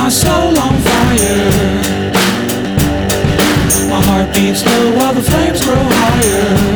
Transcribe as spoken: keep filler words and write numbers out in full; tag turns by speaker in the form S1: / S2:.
S1: soul on fire. My heart beats low while the flames grow higher.